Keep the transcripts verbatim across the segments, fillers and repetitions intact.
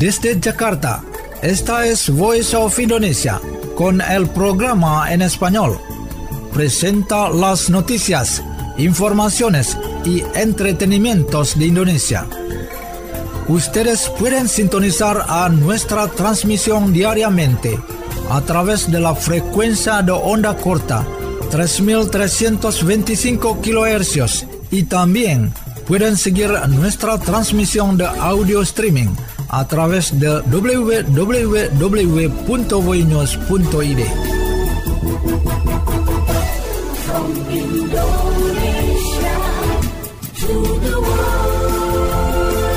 Desde Jakarta, esta es Voice of Indonesia, con el programa en español. Presenta las noticias, informaciones y entretenimientos de Indonesia. Ustedes pueden sintonizar a nuestra transmisión diariamente a través de la frecuencia de onda corta tres mil trescientos veinticinco kilohercios y también pueden seguir nuestra transmisión de audio streaming a través de doble u doble u doble u punto voinews punto i d. From Indonesia to the world.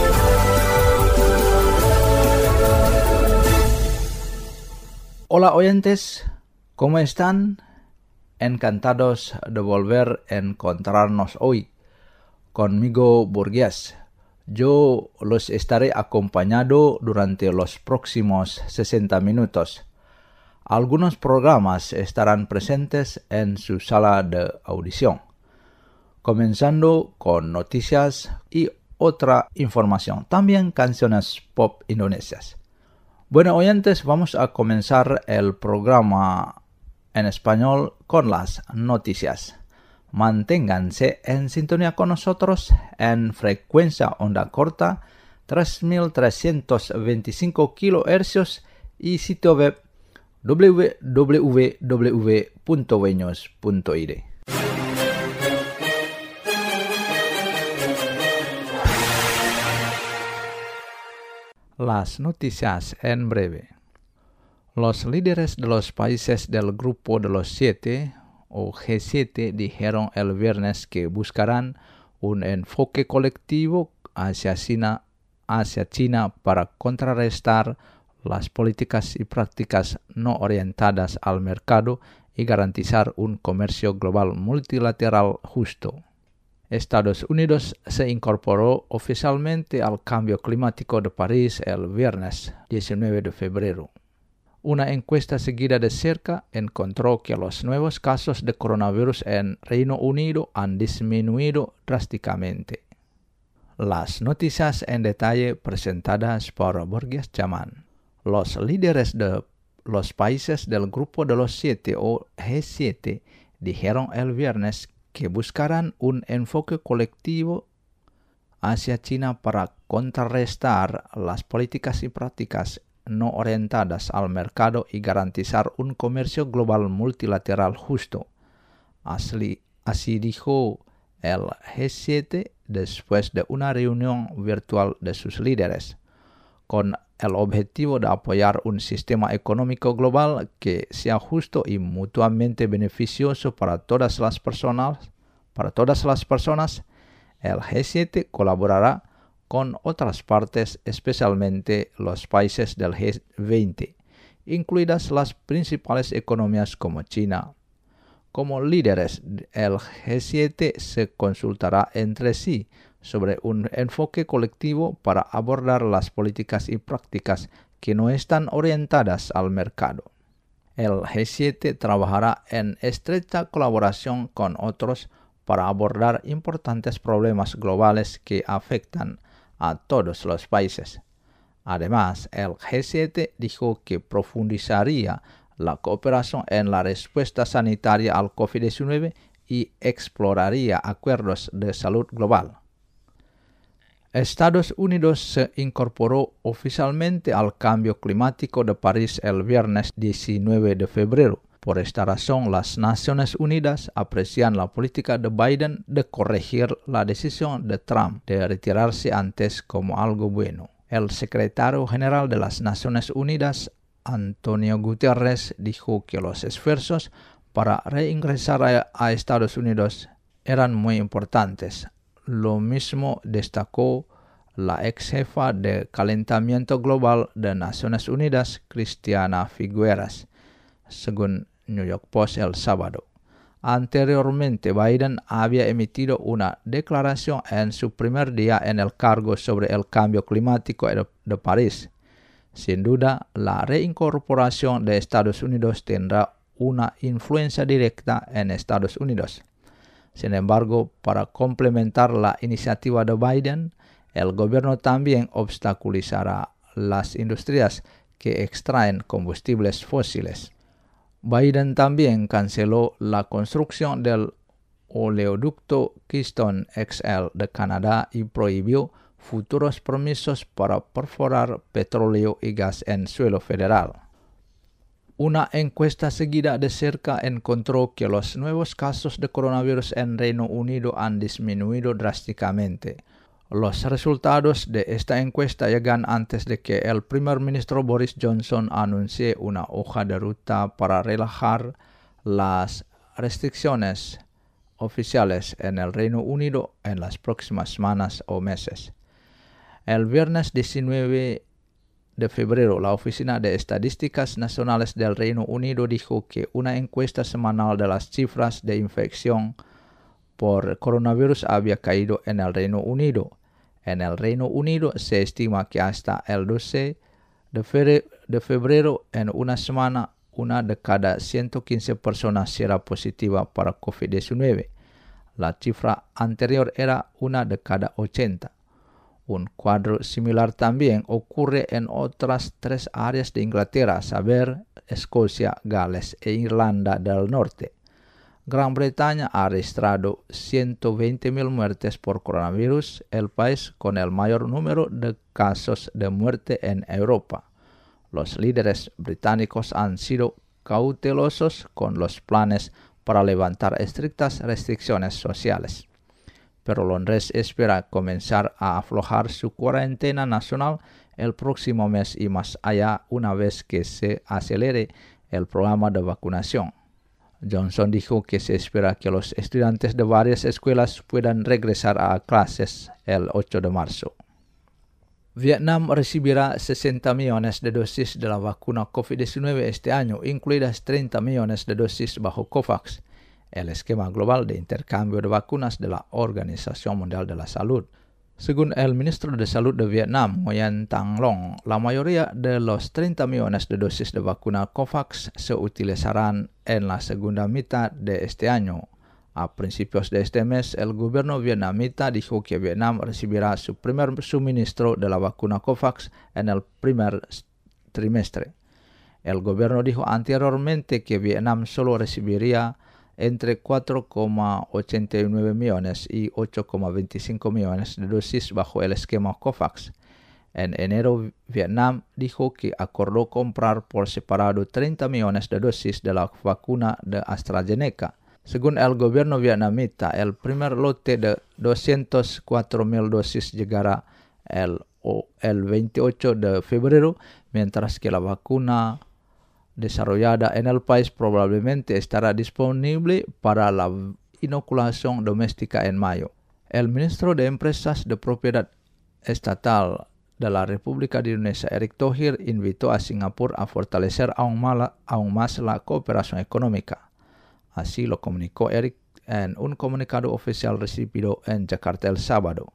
Hola oyentes, ¿cómo están? Encantados de volver a encontrarnos hoy. Conmigo Burgués. Yo los estaré acompañando durante los próximos sesenta minutos. Algunos programas estarán presentes en su sala de audición, comenzando con noticias y otra información, también canciones pop indonesias. Bueno, oyentes, vamos a comenzar el programa en español con las noticias. Manténganse en sintonía con nosotros en frecuencia onda corta tres mil trescientos veinticinco kilohercios y sitio web doble u doble u doble u punto voinews punto i d. Las noticias en breve. Los líderes de los países del Grupo de los Siete o G siete dijeron el viernes que buscarán un enfoque colectivo hacia China, hacia China para contrarrestar las políticas y prácticas no orientadas al mercado y garantizar un comercio global multilateral justo. Estados Unidos se incorporó oficialmente al cambio climático de París el viernes diecinueve de febrero. Una encuesta seguida de cerca encontró que los nuevos casos de coronavirus en Reino Unido han disminuido drásticamente. Las noticias en detalle presentadas por Burgués Jaman. Los líderes de los países del Grupo de los Siete o G siete dijeron el viernes que buscarán un enfoque colectivo hacia China para contrarrestar las políticas y prácticas no orientadas al mercado y garantizar un comercio global multilateral justo. Así, así dijo el G siete después de una reunión virtual de sus líderes, con el objetivo de apoyar un sistema económico global que sea justo y mutuamente beneficioso para todas las personas. Para todas las personas, el G siete colaborará con otras partes, especialmente los países del G veinte, incluidas las principales economías como China. Como líderes, el G siete se consultará entre sí sobre un enfoque colectivo para abordar las políticas y prácticas que no están orientadas al mercado. El G siete trabajará en estrecha colaboración con otros para abordar importantes problemas globales que afectan a todos los países. Además, el G siete dijo que profundizaría la cooperación en la respuesta sanitaria al covid diecinueve y exploraría acuerdos de salud global. Estados Unidos se incorporó oficialmente al cambio climático de París el viernes diecinueve de febrero. Por esta razón, las Naciones Unidas aprecian la política de Biden de corregir la decisión de Trump de retirarse antes como algo bueno. El secretario general de las Naciones Unidas, Antonio Guterres, dijo que los esfuerzos para reingresar a, a Estados Unidos eran muy importantes. Lo mismo destacó la ex jefa de calentamiento global de Naciones Unidas, Christiana Figueres, según New York Post el sábado. Anteriormente, Biden había emitido una declaración en su primer día en el cargo sobre el cambio climático de, de París. Sin duda, la reincorporación de Estados Unidos tendrá una influencia directa en Estados Unidos. Sin embargo, para complementar la iniciativa de Biden, el gobierno también obstaculizará las industrias que extraen combustibles fósiles. Biden también canceló la construcción del oleoducto Keystone X L de Canadá y prohibió futuros permisos para perforar petróleo y gas en suelo federal. Una encuesta seguida de cerca encontró que los nuevos casos de coronavirus en Reino Unido han disminuido drásticamente. Los resultados de esta encuesta llegan antes de que el primer ministro Boris Johnson anuncie una hoja de ruta para relajar las restricciones oficiales en el Reino Unido en las próximas semanas o meses. El viernes diecinueve de febrero, la Oficina de Estadísticas Nacionales del Reino Unido dijo que una encuesta semanal de las cifras de infección por coronavirus había caído en el Reino Unido. En el Reino Unido se estima que hasta el doce de febrero, en una semana, una de cada ciento quince personas será positiva para COVID diecinueve. La cifra anterior era una de cada ochenta. Un cuadro similar también ocurre en otras tres áreas de Inglaterra, a saber, Escocia, Gales e Irlanda del Norte. Gran Bretaña ha registrado ciento veinte mil muertes por coronavirus, el país con el mayor número de casos de muerte en Europa. Los líderes británicos han sido cautelosos con los planes para levantar estrictas restricciones sociales. Pero Londres espera comenzar a aflojar su cuarentena nacional el próximo mes y más allá una vez que se acelere el programa de vacunación. Johnson dijo que se espera que los estudiantes de varias escuelas puedan regresar a clases el ocho de marzo. Vietnam recibirá sesenta millones de dosis de la vacuna COVID diecinueve este año, incluidas treinta millones de dosis bajo COVAX, el esquema global de intercambio de vacunas de la Organización Mundial de la Salud. Según el ministro de Salud de Vietnam, Nguyen Thanh Long, la mayoría de los treinta millones de dosis de vacuna COVAX se utilizarán en la segunda mitad de este año. A principios de este mes, el gobierno vietnamita dijo que Vietnam recibirá su primer suministro de la vacuna COVAX en el primer trimestre. El gobierno dijo anteriormente que Vietnam solo recibiría entre cuatro coma ochenta y nueve millones y ocho coma veinticinco millones de dosis bajo el esquema COVAX. En enero, Vietnam dijo que acordó comprar por separado treinta millones de dosis de la vacuna de AstraZeneca. Según el gobierno vietnamita, el primer lote de doscientas cuatro mil dosis llegará el, el veintiocho de febrero, mientras que la vacuna desarrollada en el país probablemente estará disponible para la inoculación doméstica en mayo. El ministro de Empresas de Propiedad Estatal de la República de Indonesia, Erick Thohir, invitó a Singapur a fortalecer aún más, aún más la cooperación económica. Así lo comunicó Erick en un comunicado oficial recibido en Jakarta el sábado.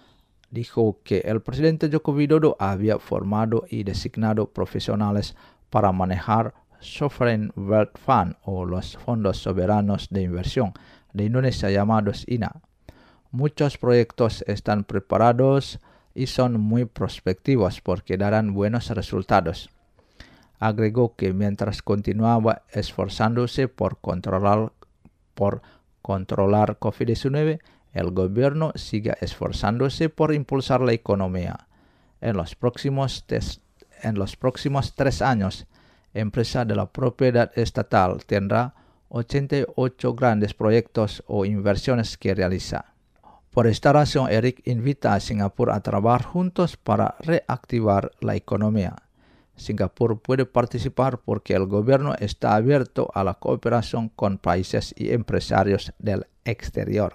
Dijo que el presidente Joko Widodo había formado y designado profesionales para manejar Sovereign Wealth Fund o los fondos soberanos de inversión de Indonesia llamados I N A. Muchos proyectos están preparados y son muy prospectivos porque darán buenos resultados. Agregó que mientras continuaba esforzándose por controlar, por controlar COVID diecinueve, el gobierno sigue esforzándose por impulsar la economía. En los próximos tes- En los próximos tres años, empresa de la propiedad estatal tendrá ochenta y ocho grandes proyectos o inversiones que realiza. Por esta razón, Erick invita a Singapur a trabajar juntos para reactivar la economía. Singapur puede participar porque el gobierno está abierto a la cooperación con países y empresarios del exterior.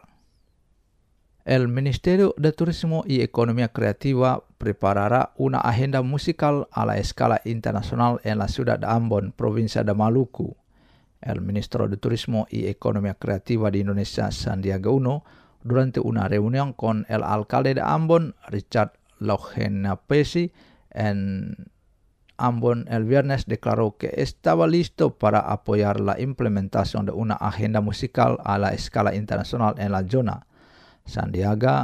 El Ministerio de Turismo y Economía Creativa preparará una agenda musical a la escala internacional en la ciudad de Ambon, provincia de Maluku. El ministro de Turismo y Economía Creativa de Indonesia, Sandiaga Uno, durante una reunión con el alcalde de Ambon, Richard Laugenapesi, en Ambon el viernes declaró que estaba listo para apoyar la implementación de una agenda musical a la escala internacional en la zona. Sandiaga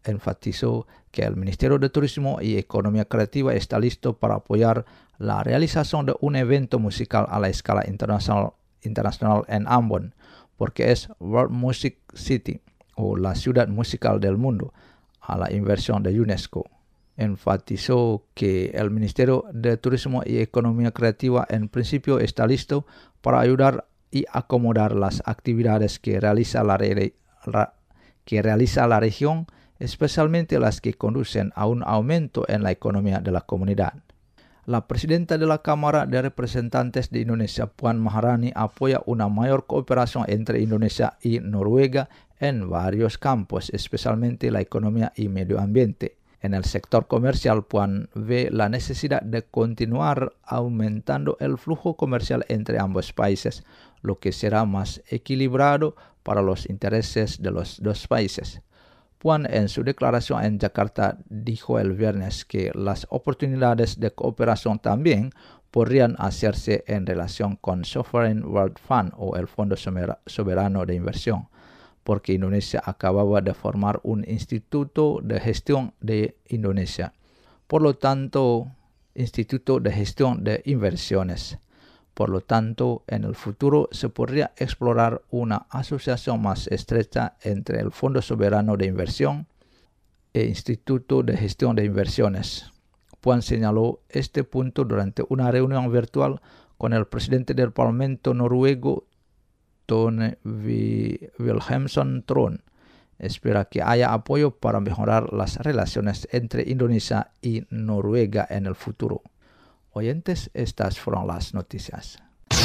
enfatizó que el Ministerio de Turismo y Economía Creativa está listo para apoyar la realización de un evento musical a la escala internacional, internacional en Ambon, porque es World Music City, o la ciudad musical del mundo, a la inversión de UNESCO. Enfatizó que el Ministerio de Turismo y Economía Creativa en principio está listo para ayudar y acomodar las actividades que realiza la, re, la, que realiza la región, especialmente las que conducen a un aumento en la economía de la comunidad. La presidenta de la Cámara de Representantes de Indonesia, Puan Maharani, apoya una mayor cooperación entre Indonesia y Noruega en varios campos, especialmente la economía y medio ambiente. En el sector comercial, Puan ve la necesidad de continuar aumentando el flujo comercial entre ambos países, lo que será más equilibrado para los intereses de los dos países. Puan, en su declaración en Yakarta, dijo el viernes que las oportunidades de cooperación también podrían hacerse en relación con Sovereign Wealth Fund, o el Fondo Soberano de Inversión, porque Indonesia acababa de formar un Instituto de Gestión de Indonesia, por lo tanto, Instituto de Gestión de Inversiones. Por lo tanto, en el futuro se podría explorar una asociación más estrecha entre el Fondo Soberano de Inversión e Instituto de Gestión de Inversiones. Puan señaló este punto durante una reunión virtual con el presidente del Parlamento noruego, Tone Wilhelmsen Trond. Espera que haya apoyo para mejorar las relaciones entre Indonesia y Noruega en el futuro. Oyentes, estas fueron las noticias.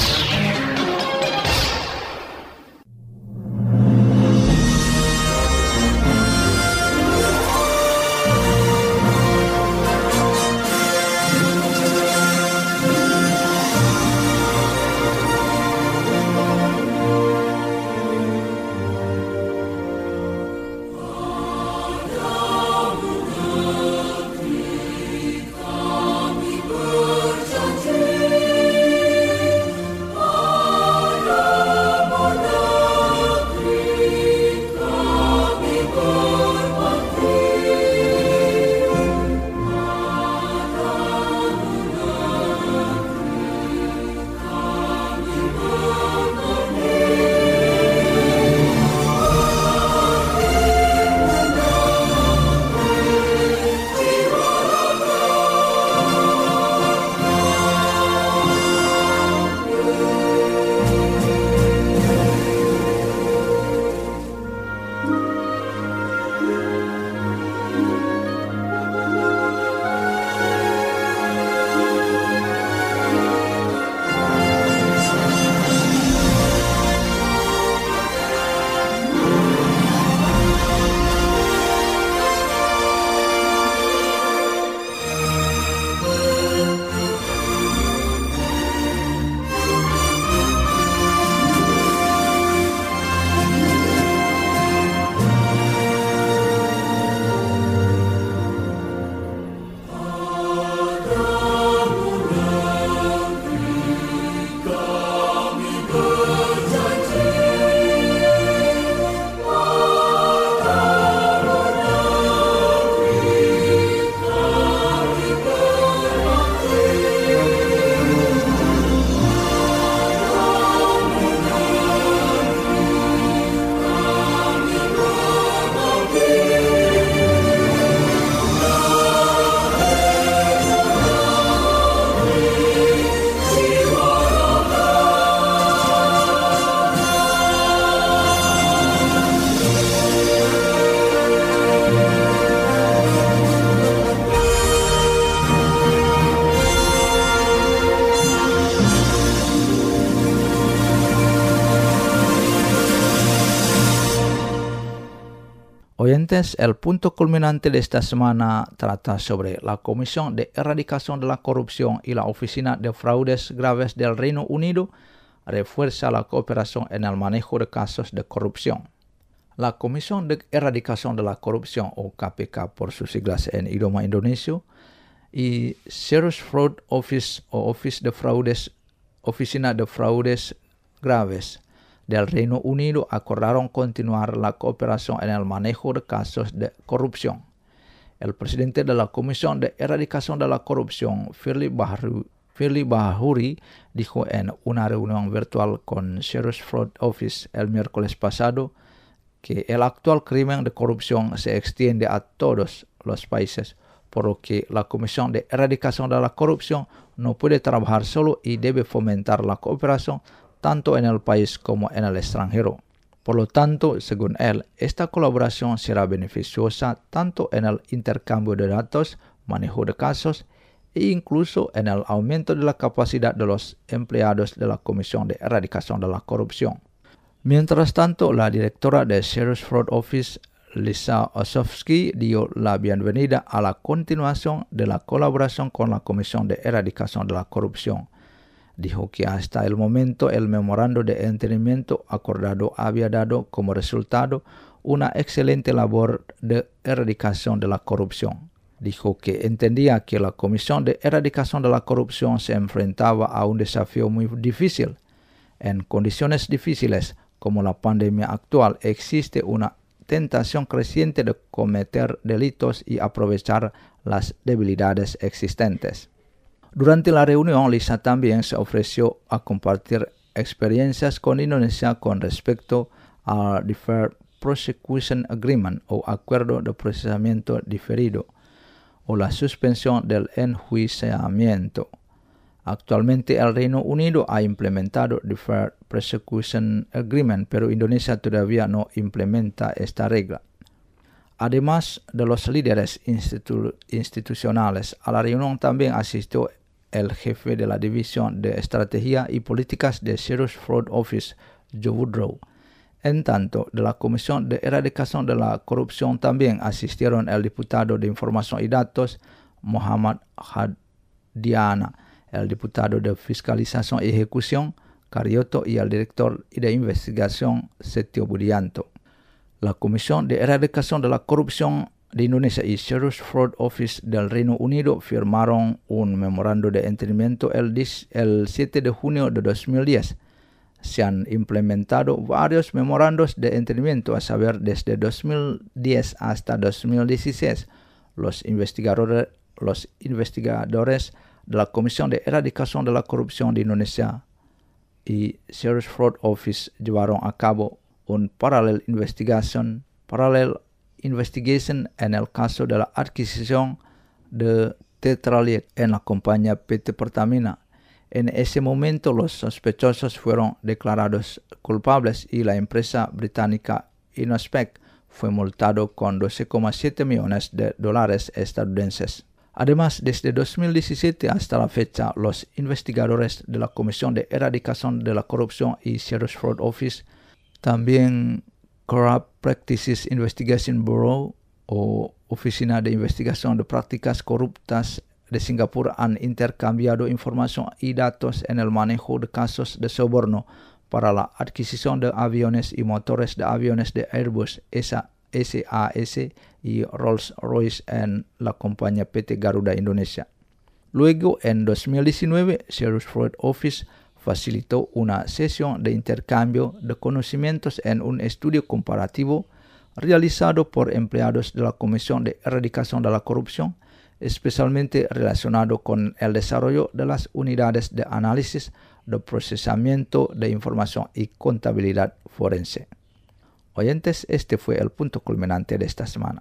Oyentes, el punto culminante de esta semana trata sobre la Comisión de Erradicación de la Corrupción y la Oficina de Fraudes Graves del Reino Unido refuerza la cooperación en el manejo de casos de corrupción. La Comisión de Erradicación de la Corrupción, o K P K por sus siglas en idioma indonesio, y Serious Fraud Office o Office de Fraudes, Oficina de Fraudes Graves, del Reino Unido acordaron continuar la cooperación en el manejo de casos de corrupción. El presidente de la Comisión de Erradicación de la Corrupción, Firly Bahuri, dijo en una reunión virtual con Sheriff's Fraud Office el miércoles pasado que el actual crimen de corrupción se extiende a todos los países, por lo que la Comisión de Erradicación de la Corrupción no puede trabajar solo y debe fomentar la cooperación tanto en el país como en el extranjero. Por lo tanto, según él, esta colaboración será beneficiosa tanto en el intercambio de datos, manejo de casos e incluso en el aumento de la capacidad de los empleados de la Comisión de Erradicación de la Corrupción. Mientras tanto, la directora de Sheriff's Fraud Office, Lisa Osofsky, dio la bienvenida a la continuación de la colaboración con la Comisión de Erradicación de la Corrupción. Dijo que hasta el momento el memorando de entendimiento acordado había dado como resultado una excelente labor de erradicación de la corrupción. Dijo que entendía que la Comisión de Erradicación de la Corrupción se enfrentaba a un desafío muy difícil. En condiciones difíciles como la pandemia actual existe una tentación creciente de cometer delitos y aprovechar las debilidades existentes. Durante la reunión, Lisa también se ofreció a compartir experiencias con Indonesia con respecto al Deferred Prosecution Agreement o Acuerdo de Procesamiento Diferido o la suspensión del enjuiciamiento. Actualmente el Reino Unido ha implementado Deferred Prosecution Agreement, pero Indonesia todavía no implementa esta regla. Además de los líderes institu- institucionales, a la reunión también asistió el jefe de la División de Estrategia y Políticas de Sheriff's Fraud Office, Joe Woodrow. En tanto, de la Comisión de Erradicación de la Corrupción también asistieron el diputado de Información y Datos, Muhammad Hadiana, el diputado de Fiscalización y Ejecución, Karyoto, y el director de Investigación, Setio Budianto. La Comisión de Erradicación de la Corrupción de Indonesia y Sheriff's Fraud Office del Reino Unido firmaron un memorando de entendimiento el, el siete de junio de dos mil diez. Se han implementado varios memorandos de entendimiento, a saber, desde dos mil diez hasta dos mil dieciséis. Los investigadores, los investigadores de la Comisión de Erradicación de la Corrupción de Indonesia y Sheriff's Fraud Office llevaron a cabo un paralel investigación, paralel investigation en el caso de la adquisición de Tetraliet en la compañía P T Pertamina. En ese momento los sospechosos fueron declarados culpables y la empresa británica Innospec fue multado con doce coma siete millones de dólares estadounidenses. Además, desde dos mil diecisiete hasta la fecha, los investigadores de la Comisión de Erradicación de la Corrupción y Sheriff's Fraud Office, también Corrupt Practices Investigation Bureau o Oficina de Investigación de Prácticas Corruptas de Singapur, han intercambiado información y datos en el manejo de casos de soborno para la adquisición de aviones y motores de aviones de Airbus, S A S y Rolls-Royce en la compañía P T Garuda Indonesia. Luego, en dos mil diecinueve, Sheriff's Fraud Office facilitó una sesión de intercambio de conocimientos en un estudio comparativo realizado por empleados de la Comisión de Erradicación de la Corrupción, especialmente relacionado con el desarrollo de las unidades de análisis, de procesamiento de información y contabilidad forense. Oyentes, este fue el punto culminante de esta semana.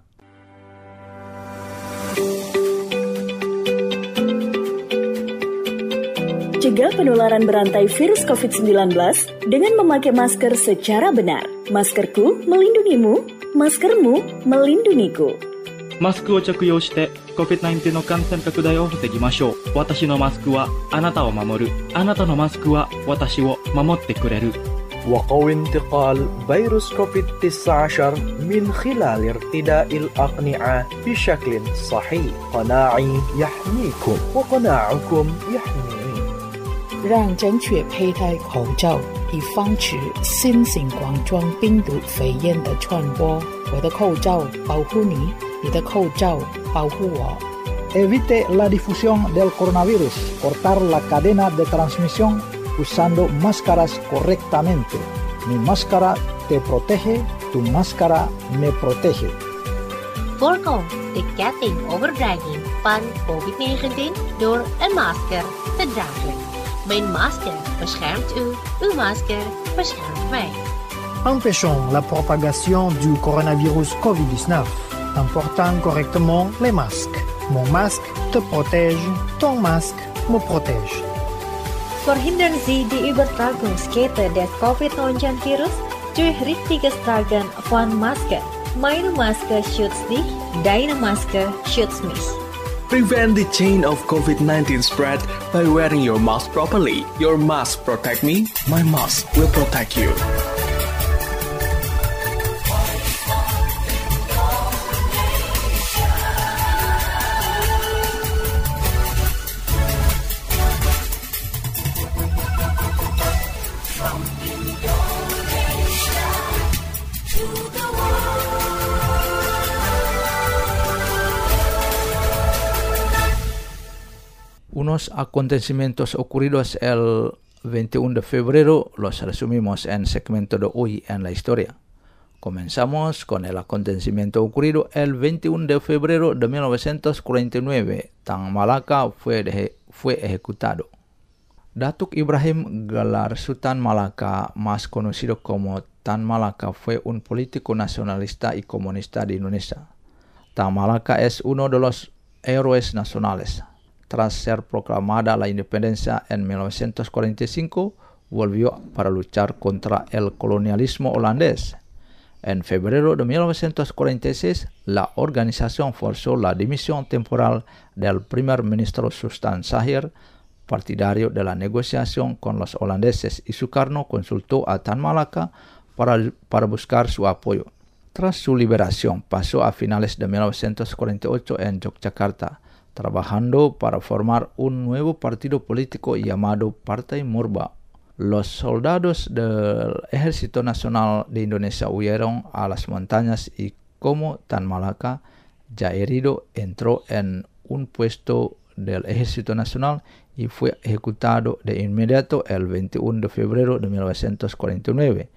Cegah penularan berantai virus covid sembilan belas dengan memakai masker secara benar. Maskerku melindungimu, maskermu melindungiku. マスクを着用して コビッドナインティーン の感染拡大を防ぎましょう。私のマスクはあなたを守る。あなたのマスクは私を守ってくれる。 وقوي انتقال فيروس كوفيد تسعة عشر من خلال ارتداء الأقنعة بشكل صحيح. قناعي يحميكم وقناعكم يحميني. 让正确佩戴口罩，以防止新型冠状病毒肺炎的传播。我的口罩保护你，你的口罩保护我。 Evite la difusión del coronavirus. Cortar la cadena de transmisión usando máscaras correctamente. Mi máscara te protege, tu máscara me protege. Voorkom de ketting overdrijving van covid negentien door een masker te dragen. Mijn masker beschermt u, uw masker beschermt mij. Empêchons la propagation du coronavirus covid dix-neuf en portant correctement les masques. Mon masque te protège, ton masque me protège. Verhindern Sie die Übertragungskette des covid neunzehn virus durch richtiges Tragen von Maske. Meine Maske schützt dich, deine Maske schützt mich. Prevent the chain of covid nineteen spread by wearing your mask properly. Your mask protect me, my mask will protect you. Unos acontecimientos ocurridos el veintiuno de febrero los resumimos en segmento de hoy en la historia. Comenzamos con el acontecimiento ocurrido el veintiuno de febrero de mil novecientos cuarenta y nueve. Tan Malaka fue, de, fue ejecutado. Datuk Ibrahim Gelar Sultan Malaka, más conocido como Tan Malaka, fue un político nacionalista y comunista de Indonesia. Tan Malaka es uno de los héroes nacionales. Tras ser proclamada la independencia en mil novecientos cuarenta y cinco, volvió para luchar contra el colonialismo holandés. En febrero de mil novecientos cuarenta y seis, la organización forzó la dimisión temporal del primer ministro Sultan Shahir, partidario de la negociación con los holandeses, y Sukarno consultó a Tan Malaka para, para buscar su apoyo. Tras su liberación, pasó a finales de mil novecientos cuarenta y ocho en Yogyakarta, trabajando para formar un nuevo partido político llamado Partai Murba. Los soldados del Ejército Nacional de Indonesia huyeron a las montañas y como Tan Malaka, ya herido, entró en un puesto del Ejército Nacional y fue ejecutado de inmediato el veintiuno de febrero de mil novecientos cuarenta y nueve.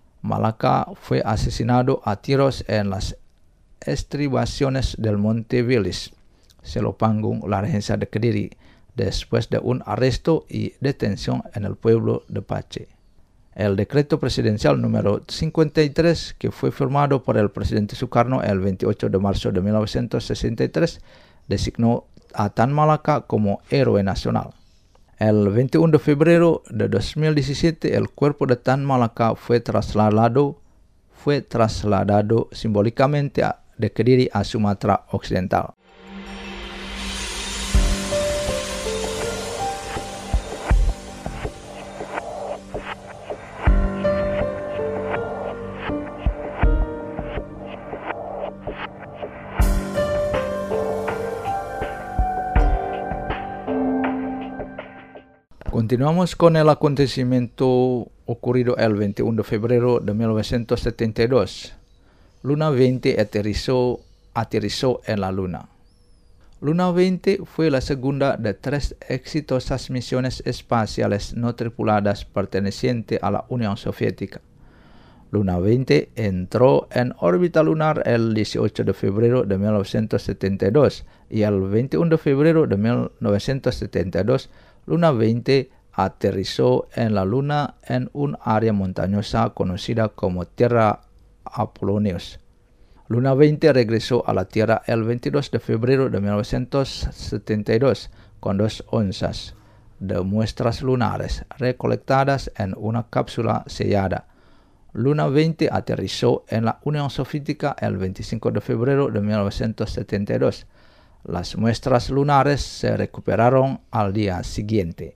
Malaka fue asesinado a tiros en las estribaciones del Monte Wilis, Selopanggung, la regencia de Kediri, después de un arresto y detención en el pueblo de Pache. El decreto presidencial número cincuenta y tres, que fue firmado por el presidente Sukarno el veintiocho de marzo de mil novecientos sesenta y tres, designó a Tan Malaka como héroe nacional. El veintiuno de febrero de dos mil diecisiete, el cuerpo de Tan Malaka fue trasladado, fue trasladado simbólicamente de Kediri a Sumatera Occidental. Continuamos con el acontecimiento ocurrido el veintiuno de febrero de mil novecientos setenta y dos. Luna veinte aterrizó, aterrizó en la Luna. Luna veinte fue la segunda de tres exitosas misiones espaciales no tripuladas pertenecientes a la Unión Soviética. Luna veinte entró en órbita lunar el dieciocho de febrero de mil novecientos setenta y dos y el veintiuno de febrero de mil novecientos setenta y dos Luna veinte aterrizó en la Luna en un área montañosa conocida como Tierra Apollonius. Luna veinte regresó a la Tierra el veintidós de febrero de mil novecientos setenta y dos con dos onzas de muestras lunares recolectadas en una cápsula sellada. Luna veinte aterrizó en la Unión Soviética el veinticinco de febrero de mil novecientos setenta y dos. Las muestras lunares se recuperaron al día siguiente.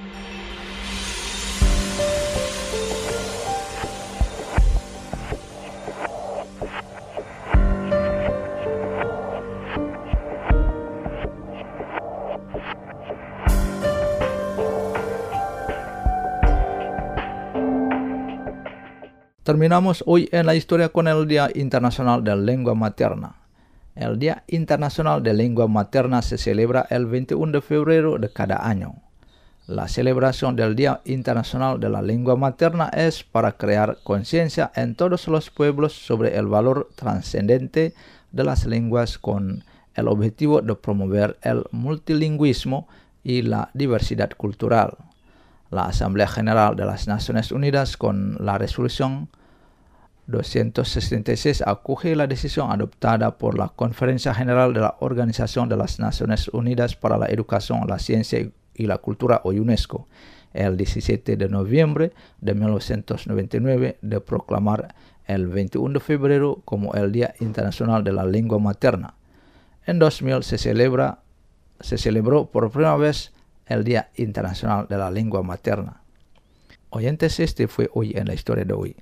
Terminamos hoy en la historia con el Día Internacional de Lengua Materna. El Día Internacional de Lengua Materna se celebra el veintiuno de febrero de cada año. La celebración del Día Internacional de la Lengua Materna es para crear conciencia en todos los pueblos sobre el valor trascendente de las lenguas con el objetivo de promover el multilingüismo y la diversidad cultural. La Asamblea General de las Naciones Unidas, con la resolución doscientos sesenta y seis, acoge la decisión adoptada por la Conferencia General de la Organización de las Naciones Unidas para la Educación, la Ciencia y la Cultura, o UNESCO, el diecisiete de noviembre de mil novecientos noventa y nueve, de proclamar el veintiuno de febrero como el Día Internacional de la Lengua Materna. En dos mil se celebra, se celebró por primera vez el Día Internacional de la Lengua Materna. Oyentes, este fue Hoy en la Historia de hoy.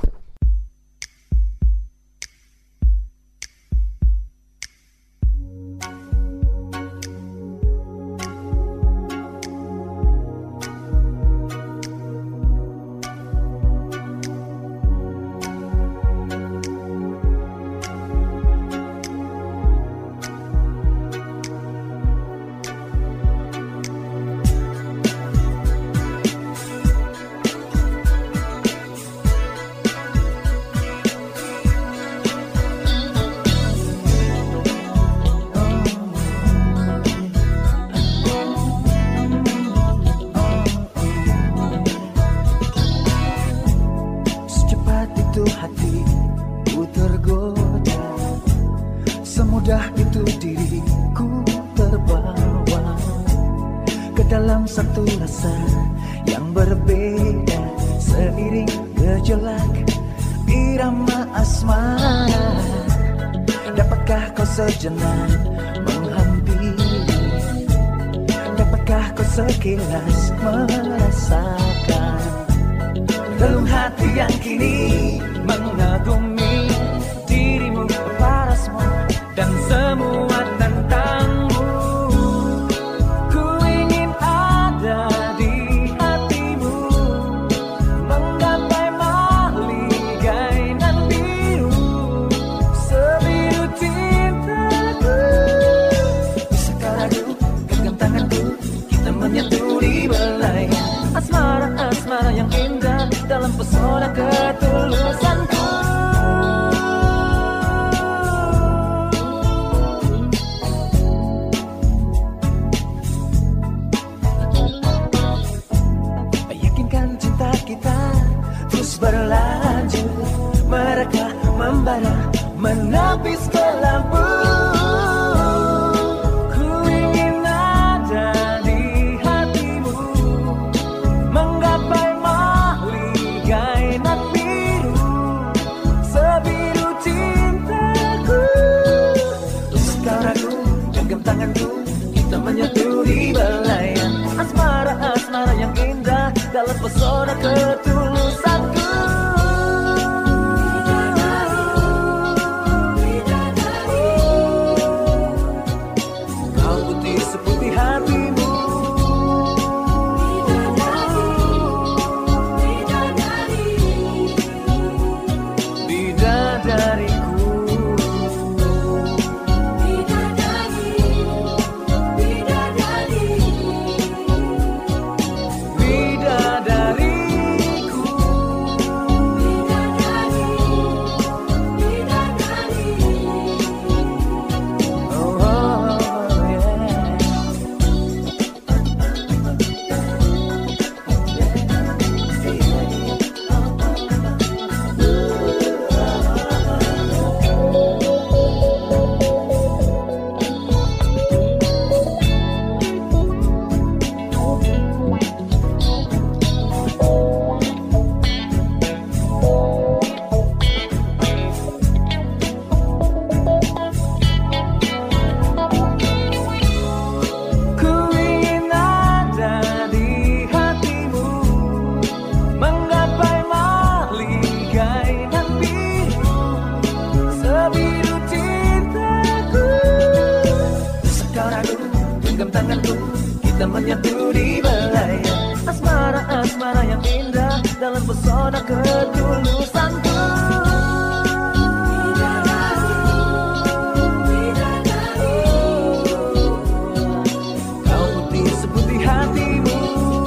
Semudah itu diriku terbawa ke dalam satu rasa yang berbeda, seiring gejolak irama asmara. Dapatkah kau sejenak menghampiri? Dapatkah kau sekilas merasakan relung hati yang kini mengagumi dirimu, parasmu dan semua tentangmu? Ku ingin ada di hatimu, menggapai maligai nan biru, sebiru cintaku. Bisakah ragu genggam tanganku, kita menyatu di belai asmara-asmara yang indah dalam pesona ketulusanku. Berlanjut, mereka membara, menapis ke lampu. Ku ingin ada di hatimu, menggapai maligai nan biru, sebiru cintaku. Sekarang ragu, genggam tanganku, kita menyatu di belayan asmara-asmara yang indah dalam pesona ketulusanku. Kita menyatu di belayan asmara-asmara yang indah dalam pesona ketulusanku. Kau putih seputih hatimu,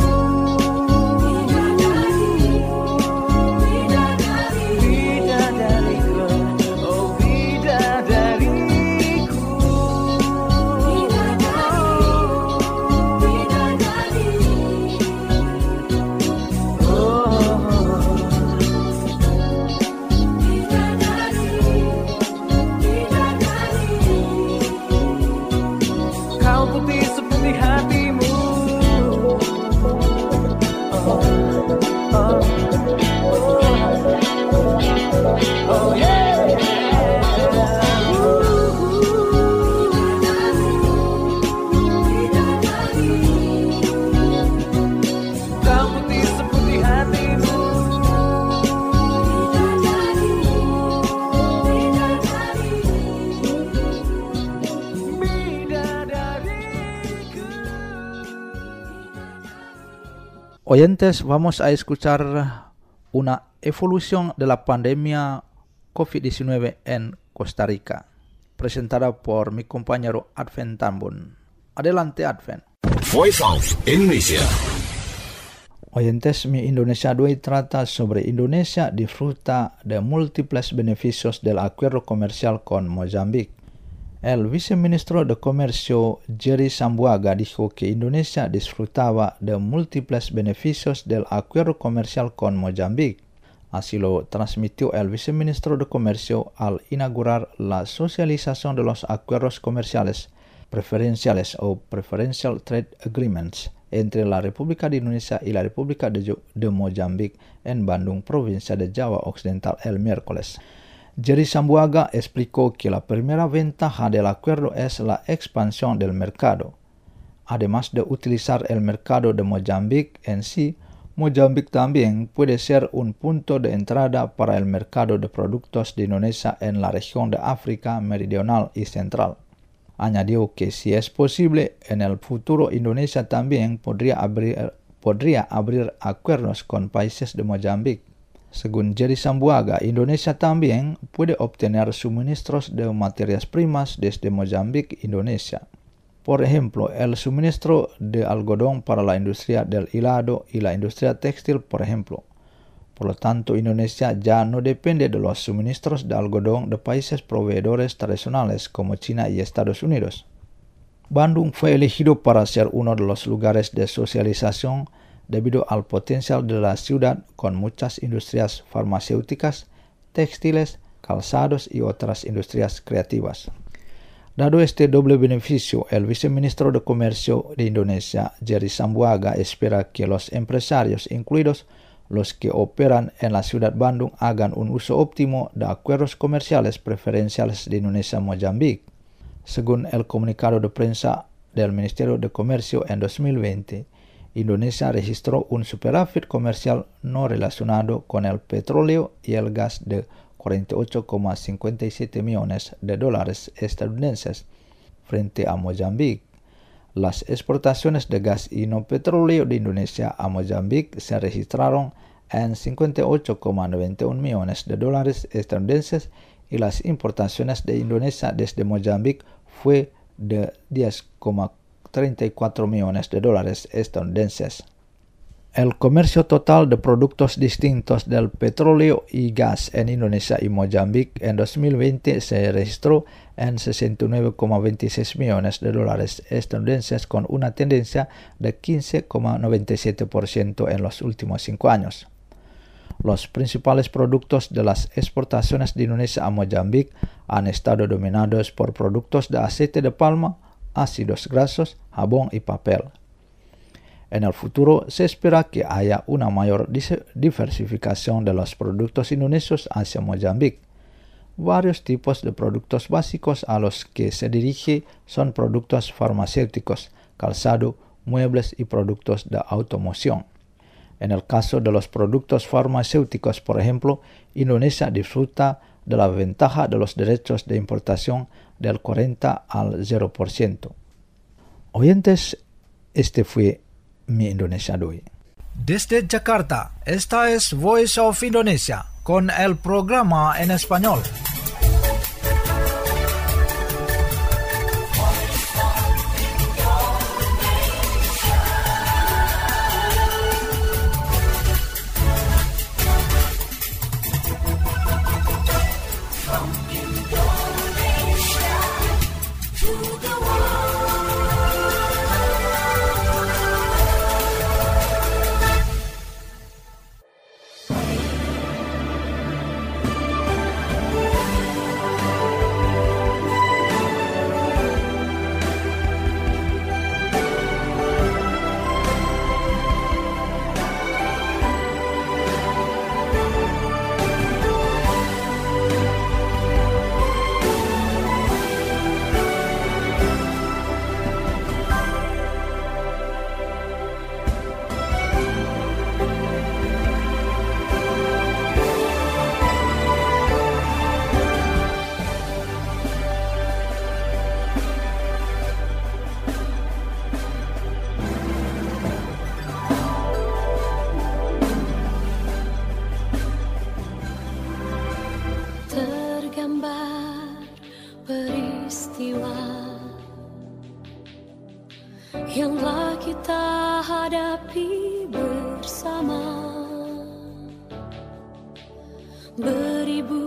Oyentes, vamos a escuchar una evolución de la pandemia COVID diecinueve en Costa Rica, presentada por mi compañero Advent Tambun. Adelante, Advent. Voice of Indonesia. Oyentes, mi Indonesia dua trata sobre Indonesia disfruta de múltiples beneficios del acuerdo comercial con Mozambique. El viceministro de Comercio Jerry Sambuaga dijo que Indonesia disfrutaba de múltiples beneficios del acuerdo comercial con Mozambique. Así lo transmitió el viceministro de Comercio al inaugurar la socialización de los acuerdos comerciales preferenciales o Preferential Trade Agreements entre la República de Indonesia y la República de, de Mozambique en Bandung, provincia de Java Occidental, el miércoles. Jerry Sambuaga explicó que la primera ventaja del acuerdo es la expansión del mercado. Además de utilizar el mercado de Mozambique en sí, Mozambique también puede ser un punto de entrada para el mercado de productos de Indonesia en la región de África Meridional y Central. Añadió que si es posible, en el futuro Indonesia también podría abrir, podría abrir acuerdos con países de Mozambique. Según Jerry Sambuaga, Indonesia también puede obtener suministros de materias primas desde Mozambique, Indonesia. Por ejemplo, el suministro de algodón para la industria del hilado y la industria textil, por ejemplo. Por lo tanto, Indonesia ya no depende de los suministros de algodón de países proveedores tradicionales como China y Estados Unidos. Bandung fue elegido para ser uno de los lugares de socialización debido al potencial de la ciudad con muchas industrias farmacéuticas, textiles, calzados y otras industrias creativas. Dado este doble beneficio, el viceministro de Comercio de Indonesia, Jerry Sambuaga, espera que los empresarios, incluidos los que operan en la ciudad Bandung, hagan un uso óptimo de acuerdos comerciales preferenciales de Indonesia-Mozambique. Según el comunicado de prensa del Ministerio de Comercio en dos mil veinte, Indonesia registró un superávit comercial no relacionado con el petróleo y el gas de cuarenta y ocho coma cincuenta y siete millones de dólares estadounidenses frente a Mozambique. Las exportaciones de gas y no petróleo de Indonesia a Mozambique se registraron en cincuenta y ocho coma noventa y uno millones de dólares estadounidenses y las importaciones de Indonesia desde Mozambique fue de diez coma treinta y cuatro millones de dólares estadounidenses. El comercio total de productos distintos del petróleo y gas en Indonesia y Mozambique en dos mil veinte se registró en sesenta y nueve coma veintiséis millones de dólares estadounidenses con una tendencia de quince coma noventa y siete por ciento en los últimos cinco años. Los principales productos de las exportaciones de Indonesia a Mozambique han estado dominados por productos de aceite de palma, ácidos grasos, jabón y papel. En el futuro se espera que haya una mayor diversificación de los productos indonesios hacia Mozambique. Varios tipos de productos básicos a los que se dirige son productos farmacéuticos, calzado, muebles y productos de automoción. En el caso de los productos farmacéuticos, por ejemplo, Indonesia disfruta de la ventaja de los derechos de importación del cuarenta al cero por ciento. Oyentes, este fue mi Indonesia Doi. Desde Jakarta, esta es Voice of Indonesia con el programa en español. gambar peristiwa yang telah kita hadapi bersama. Beribu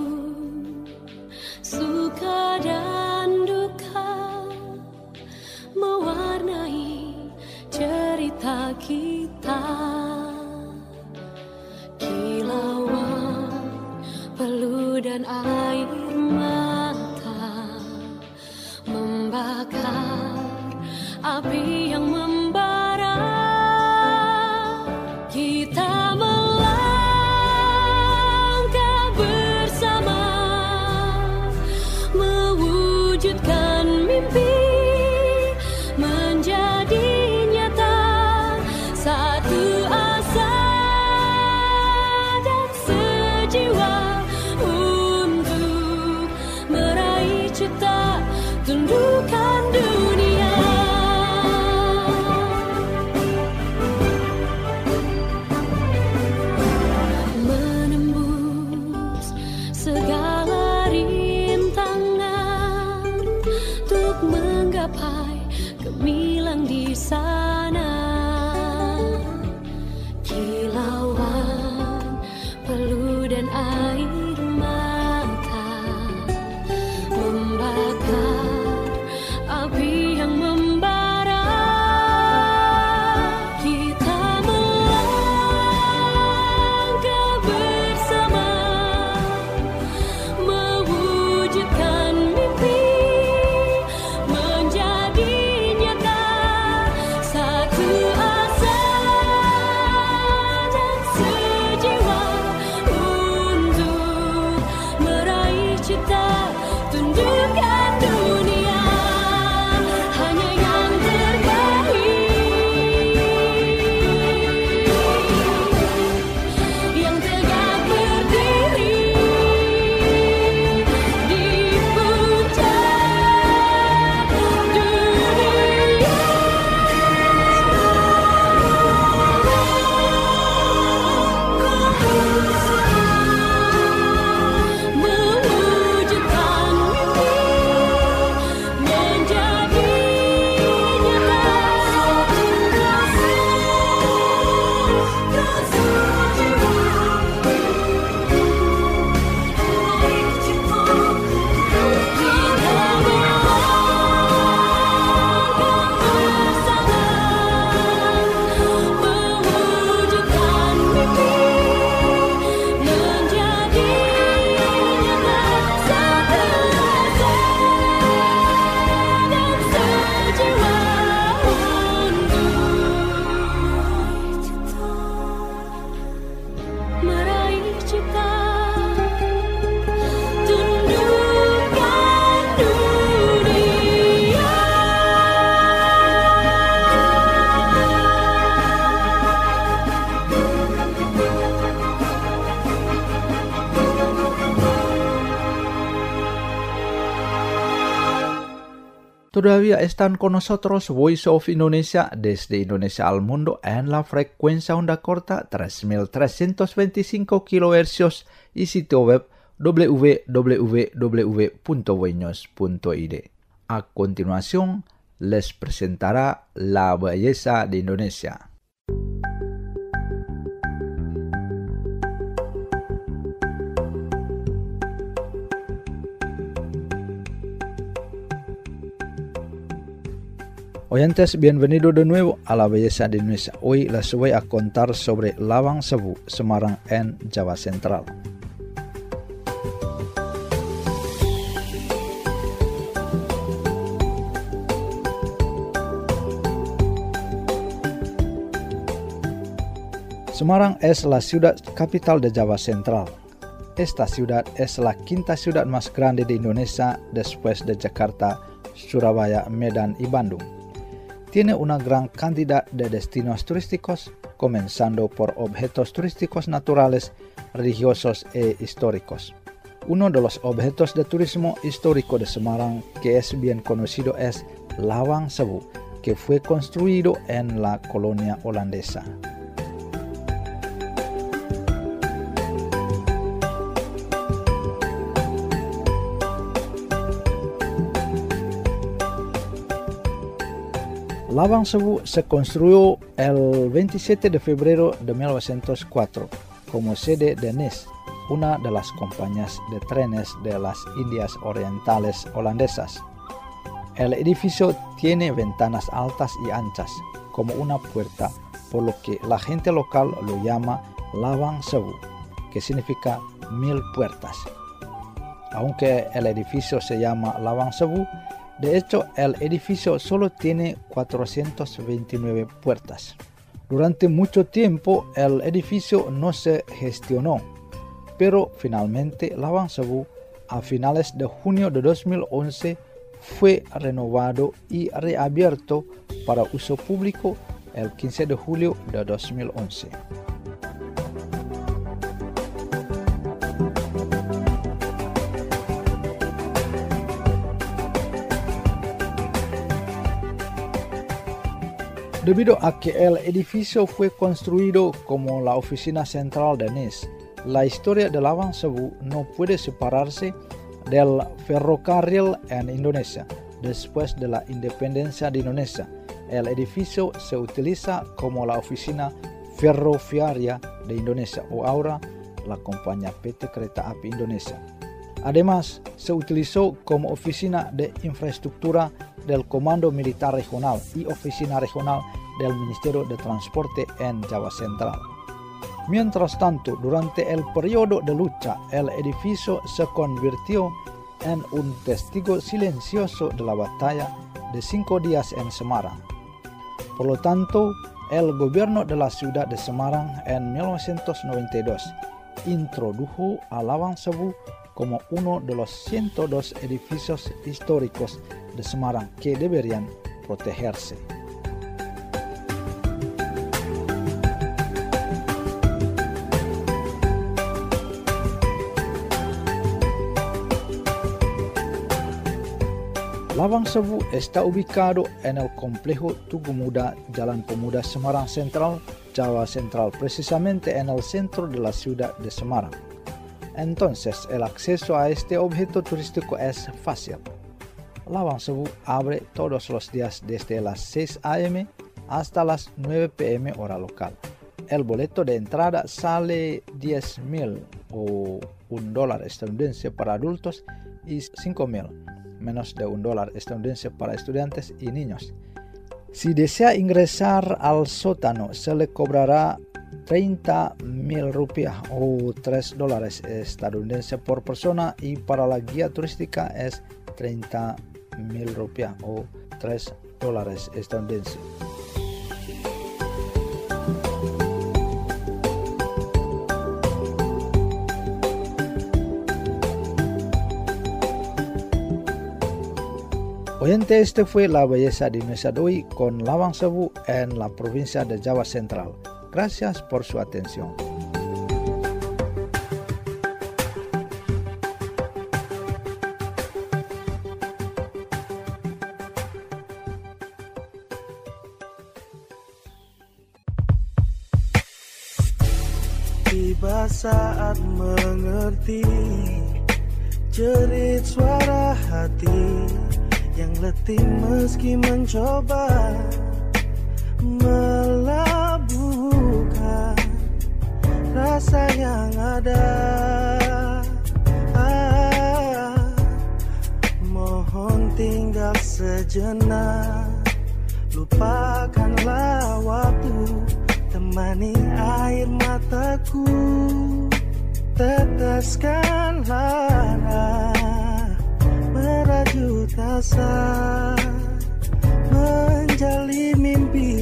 suka dan duka mewarnai cerita kita. Kilauan peluh dan air mata membakar api yang membara. Kita melangkah bersama mewujudkan mimpi menjadi nyata. Satu asa dan sejiwa untuk meraih cita tundukkan dunia. Menembus segala rintangan untuk menggapai gemilang di sana. Kilauan peluh dan air mata membakar api yang membara. Kita melangkah bersama mewujudkan mimpi menjadi nyata. Satu asa dan sejiwa untuk meraih cita tundukkan dunia. Hanya yang terbaik yang tegak berdiri di puncak dunia. Mewujudkan mimpi menjadi nyata. Satu rasa rasa jiwa meraih cita. Kita melangkah bersama mewujudkan mimpi menjadi nyata. Satu rasa dan sejiwa untuk meraih cita tundukkan dunia. Todavía están con nosotros Voice of Indonesia desde Indonesia al mundo en la frecuencia onda corta tres mil trescientos veinticinco kilohercios y sitio web w w w punto voinews punto i d. A continuación, les presentará la belleza de Indonesia. Oyentes, bienvenido de nuevo a la belleza de Indonesia. Hoy les voy a contar sobre Lawang Sewu, Semarang en Java Central. Semarang es la ciudad capital de Java Central. Esta ciudad es la quinta ciudad más grande de Indonesia después de Jakarta, Surabaya, Medan y Bandung. Tiene una gran cantidad de destinos turísticos, comenzando por objetos turísticos naturales, religiosos e históricos. Uno de los objetos de turismo histórico de Semarang que es bien conocido es Lawang Sewu, que fue construido en la colonia holandesa. Lavang Sewu se construyó el veintisiete de febrero de mil novecientos cuatro como sede de N I S, una de las compañías de trenes de las Indias Orientales holandesas. El edificio tiene ventanas altas y anchas, como una puerta, por lo que la gente local lo llama Lavang Sewu, que significa mil puertas. Aunque el edificio se llama Lavang Sewu, de hecho el edificio solo tiene cuatrocientas veintinueve puertas. Durante mucho tiempo el edificio no se gestionó, pero finalmente Lavang Sewu a finales de junio de dos mil once fue renovado y reabierto para uso público el quince de julio de dos mil once. Debido a que el edificio fue construido como la oficina central de N I S, la historia de Lavang Sewu no puede separarse del ferrocarril en Indonesia. Después de la independencia de Indonesia, el edificio se utiliza como la oficina ferroviaria de Indonesia o ahora la compañía P T Kereta Api Indonesia. Además, se utilizó como oficina de infraestructura del Comando Militar Regional y oficina regional del Ministerio de Transporte en Java Central. Mientras tanto, durante el periodo de lucha, el edificio se convirtió en un testigo silencioso de la batalla de cinco días en Semarang. Por lo tanto, el gobierno de la ciudad de Semarang en mil novecientos noventa y dos introdujo a Lavang Sewu como uno de los ciento dos edificios históricos de Semarang que deberían protegerse. Lavang Sewu está ubicado en el complejo Tugu Muda, Jalan Pemuda Semarang Central, Java Central, precisamente en el centro de la ciudad de Semarang. Entonces, el acceso a este objeto turístico es fácil. Lavang Sewu abre todos los días desde las seis a eme hasta las nueve pe eme hora local. El boleto de entrada sale diez mil o un dólar estadounidense para adultos y cinco mil, menos de un dólar estadounidense para estudiantes y niños. Si desea ingresar al sótano, se le cobrará treinta mil rupiah o tres dólares estadounidenses por persona, y para la guía turística es treinta mil rupiah o tres dólares estadounidenses. Oyente, este fue la belleza de Indonesia de hoy con Lavang Sewu en la provincia de Java Central. Gracias por su atención. Tiba saat mengerti jerit suara hati yang letih meski mencoba melabuhkan rasa yang ada. Ah, mohon tinggal sejenak, lupakanlah waktu, temani air mataku, teteskanlah merajut asa, menjali mimpi,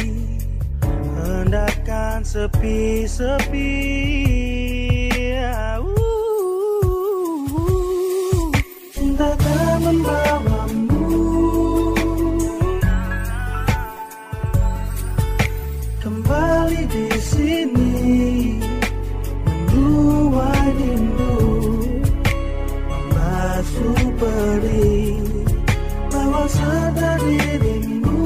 hendakkan sepi-sepi. Cinta tak membawamu kembali di sini, menuai rindu, membasuh pedih, bawa sadar dirimu.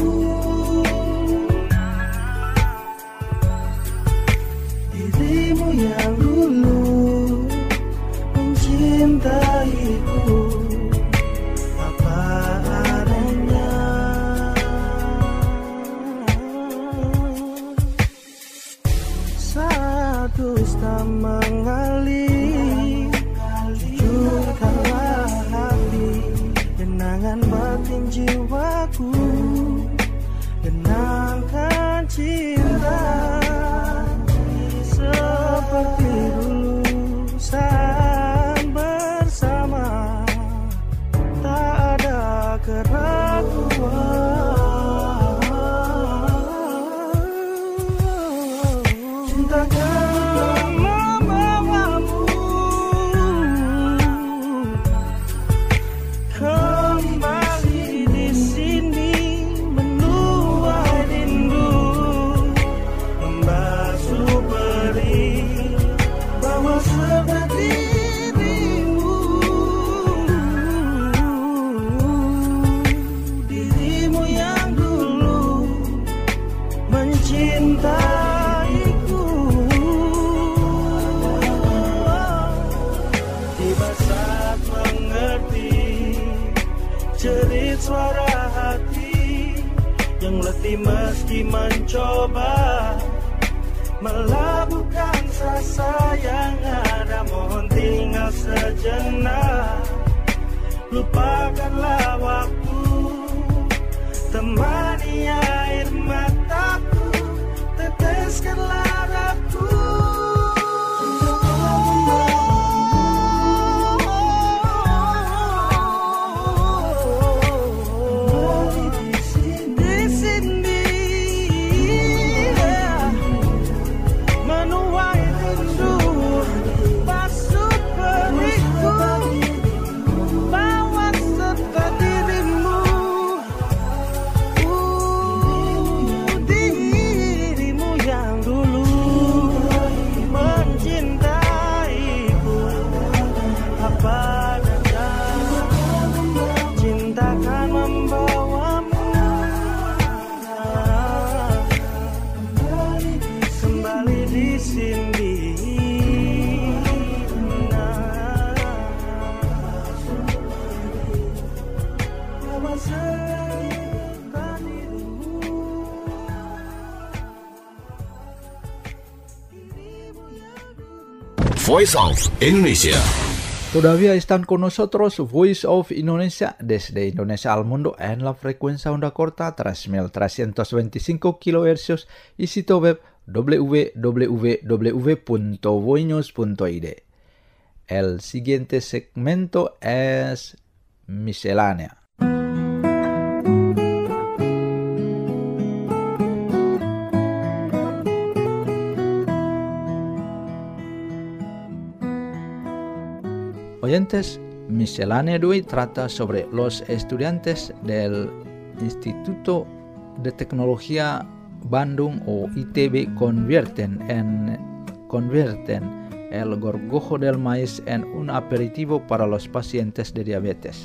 Dirimu yang suara hati yang letih meski mencoba melabuhkan rasa yang ada. Mohon tinggal sejenak, lupakanlah waktu, temani air mataku, teteskanlah harapku. Voice of Indonesia. Todavía están con nosotros Voice of Indonesia desde Indonesia al mundo en la frecuencia onda corta tres mil trescientos veinticinco kilohercios y sitio web w w w punto voinews punto i d. El siguiente segmento es miscelánea. Oyentes, miscelánea de hoy trata sobre los estudiantes del Instituto de Tecnología Bandung o I T B convierten en convierten el gorgojo del maíz en un aperitivo para los pacientes de diabetes.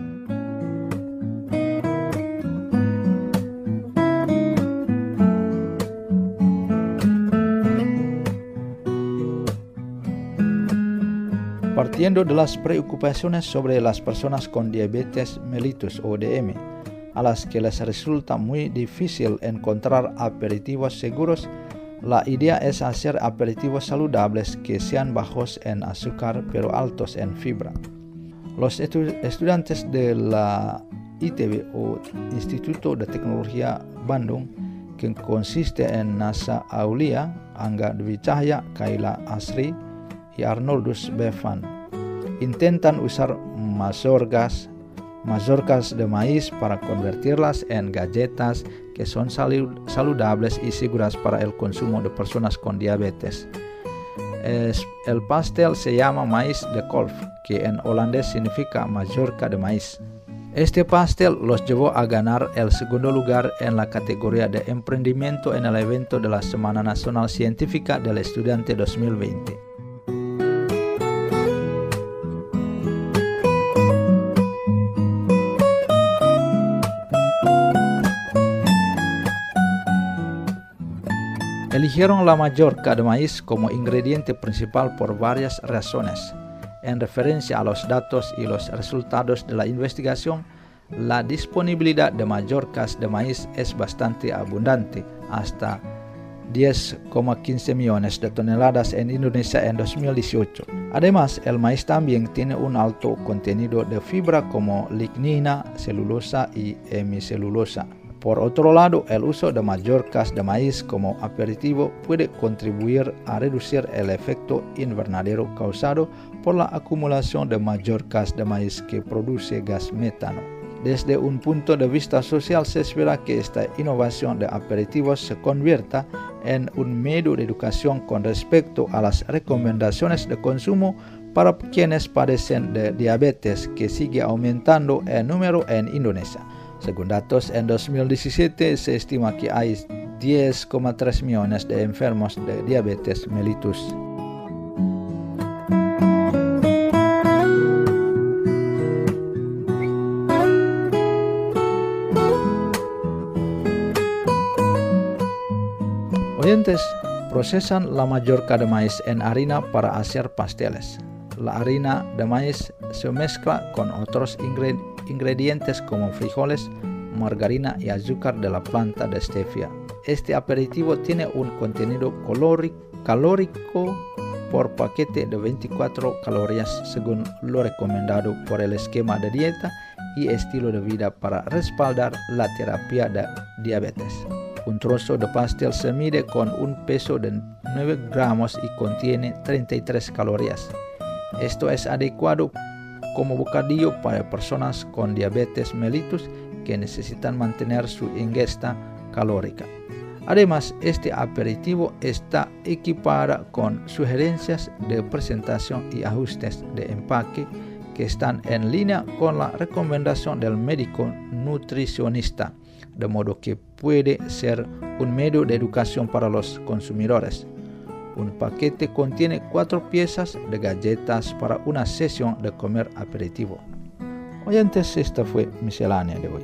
Partiendo de las preocupaciones sobre las personas con diabetes mellitus o D M, a las que les resulta muy difícil encontrar aperitivos seguros, la idea es hacer aperitivos saludables que sean bajos en azúcar pero altos en fibra. Los estu- estudiantes de la I T B o Instituto de Tecnología Bandung, que consiste en Nasa Aulia, Angga Dwi Cahya, Kayla Asri y Arnoldus Bevan, intentan usar mazorcas, mazorcas de maíz para convertirlas en galletas que son salu- saludables y seguras para el consumo de personas con diabetes. Es, el pastel se llama maíz de kolf, que en holandés significa mazorca de maíz. Este pastel los llevó a ganar el segundo lugar en la categoría de emprendimiento en el evento de la Semana Nacional Científica del Estudiante dos mil veinte. Eligieron la mazorca de maíz como ingrediente principal por varias razones. En referencia a los datos y los resultados de la investigación, la disponibilidad de mazorcas de maíz es bastante abundante, hasta diez coma quince millones de toneladas en Indonesia en dos mil dieciocho. Además, el maíz también tiene un alto contenido de fibra como lignina, celulosa y hemicelulosa. Por otro lado, el uso de mazorcas de maíz como aperitivo puede contribuir a reducir el efecto invernadero causado por la acumulación de mazorcas de maíz que produce gas metano. Desde un punto de vista social, se espera que esta innovación de aperitivos se convierta en un medio de educación con respecto a las recomendaciones de consumo para quienes padecen de diabetes, que sigue aumentando en número en Indonesia. Según datos, en dos mil diecisiete se estima que hay diez coma tres millones de enfermos de diabetes mellitus. Oyentes, procesan la mazorca de maíz en harina para hacer pasteles. La harina de maíz se mezcla con otros ingred- ingredientes como frijoles, margarina y azúcar de la planta de stevia. Este aperitivo tiene un contenido calórico por paquete de veinticuatro calorías según lo recomendado por el esquema de dieta y estilo de vida para respaldar la terapia de diabetes. Un trozo de pastel se mide con un peso de nueve gramos y contiene treinta y tres calorías. Esto es adecuado como bocadillo para personas con diabetes mellitus que necesitan mantener su ingesta calórica. Además, este aperitivo está equipado con sugerencias de presentación y ajustes de empaque que están en línea con la recomendación del médico nutricionista, de modo que puede ser un medio de educación para los consumidores. Un paquete contiene cuatro piezas de galletas para una sesión de comer aperitivo. Oyentes, esta fue miscelánea de hoy.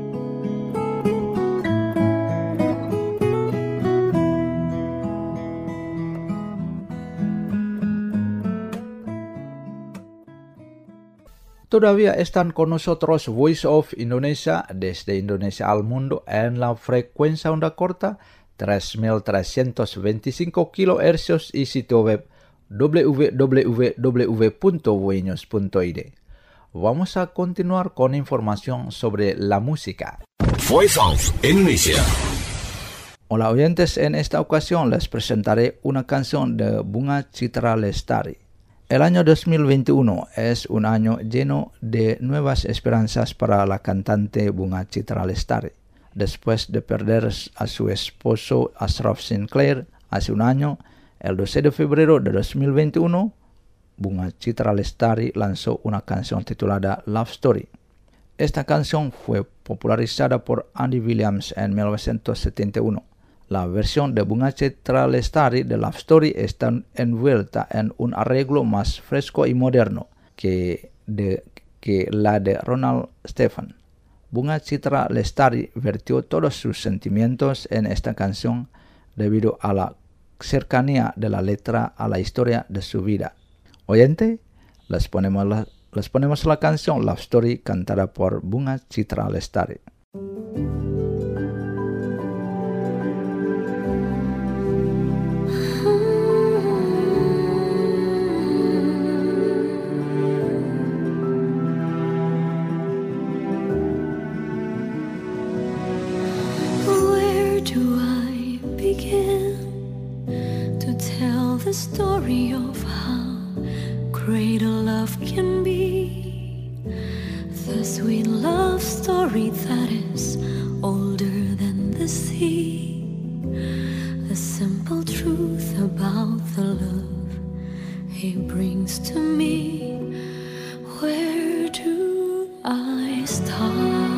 Todavía están con nosotros Voice of Indonesia desde Indonesia al mundo en la frecuencia onda corta tres mil trescientos veinticinco kilohercios y sitio web w w w punto voinews punto i d. Vamos a continuar con información sobre la música. Voice of Indonesia. Hola oyentes, en esta ocasión les presentaré una canción de Bunga Citra Lestari. El año dos mil veintiuno es un año lleno de nuevas esperanzas para la cantante Bunga Citra Lestari. Después de perder a su esposo Ashraf Sinclair hace un año, el doce de febrero de dos mil veintiuno, Bunga Citra Lestari lanzó una canción titulada Love Story. Esta canción fue popularizada por Andy Williams en mil novecientos setenta y uno. La versión de Bunga Citra Lestari de Love Story está envuelta en un arreglo más fresco y moderno que, de, que la de Ronald Stephan. Bunga Citra Lestari vertió todos sus sentimientos en esta canción debido a la cercanía de la letra a la historia de su vida. Oyente, les ponemos la, les ponemos la canción Love Story cantada por Bunga Citra Lestari. The story of how great a love can be, the sweet love story that is older than the sea, the simple truth about the love he brings to me. Where do I start?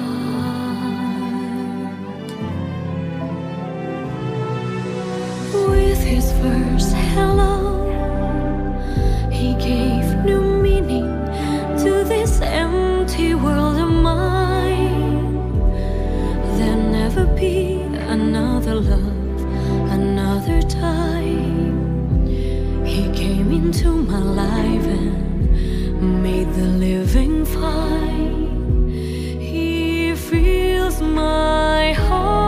With his first hello, he gave new meaning to this empty world of mine. There'll never be another love, another time. He came into my life and made the living fine. He fills my heart.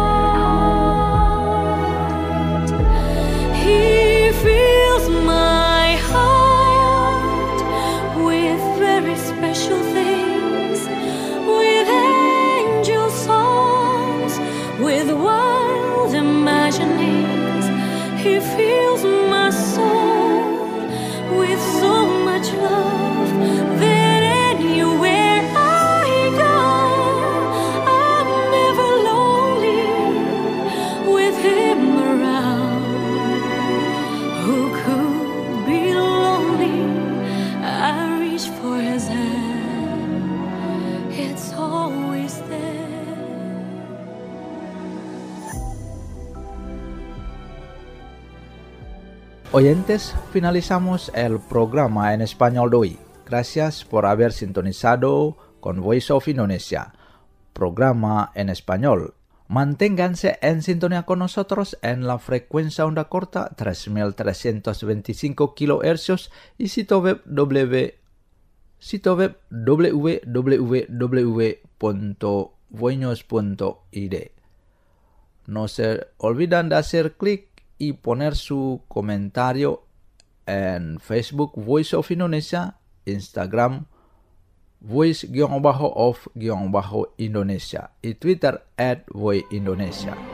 He fills my heart with very special things, with angel songs, with wild imaginings. He fills my soul with so much love that anywhere I go, I'm never lonely with him around. Who could be lonely? I reach for his hand, it's always there. Oyentes, finalizamos el programa en español de hoy. Gracias por haber sintonizado con Voice of Indonesia, programa en español. Manténganse en sintonía con nosotros en la frecuencia onda corta tres mil trescientos veinticinco kilohercios y sitio web w sito web w w w punto voinos punto i d. No se olvidan de hacer clic y poner su comentario en Facebook Voice of Indonesia, Instagram voice-of-indonesia y Twitter at voice indonesia.